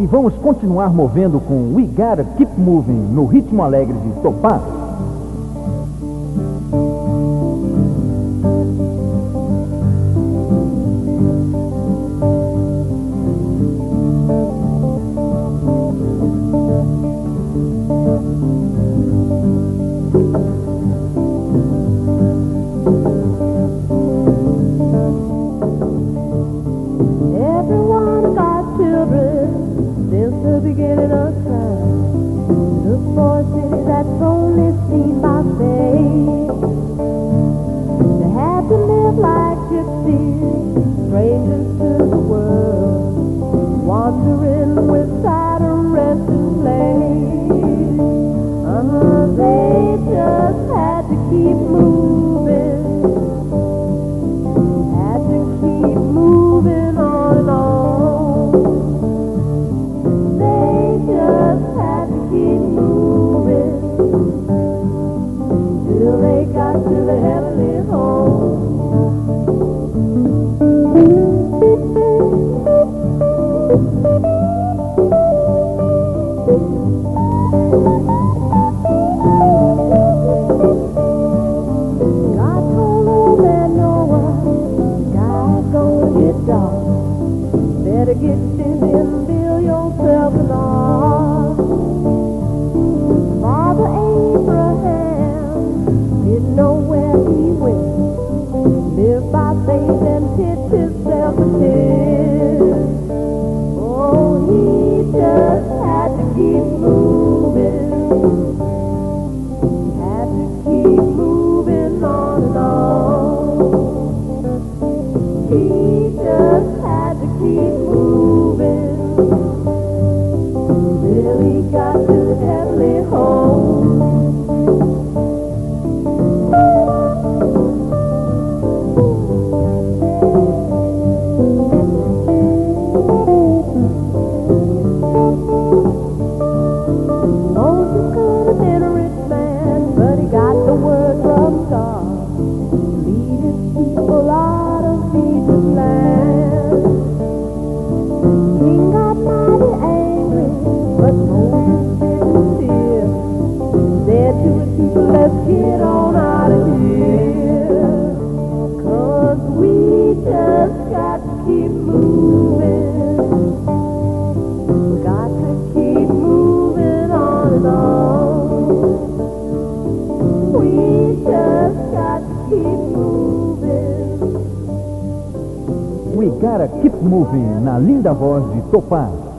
E vamos continuar movendo com We Gotta Keep Moving no ritmo alegre de Topaz. Everyone got children since the beginning of time. Look for a city that's only seen by faith. They had to live like gypsies, strangers to the world, wandering without a resting place. They just had to keep moving, had to keep moving on and on. They just had to keep moving till they got to the heavenly home. God told old man Noah, sky's gonna get dark. Better get busy and build yourself an ark. Father Abraham didn't know where he went, lived by faith and pitched himself a tent. Oh, he just had to keep moving, had to keep moving on and on. He just had to keep moving till he got to the heavenly home. Moses could have been a rich man, but he got the word from God. Lead his people out of Egypt's land. King got mighty angry, but Moses didn't fear. Said to his people, let's get on out of here. 'Cause we just got to keep moving. Got to keep moving on and on. We just got to keep moving. We Gotta Keep Moving na linda voz de Topaz.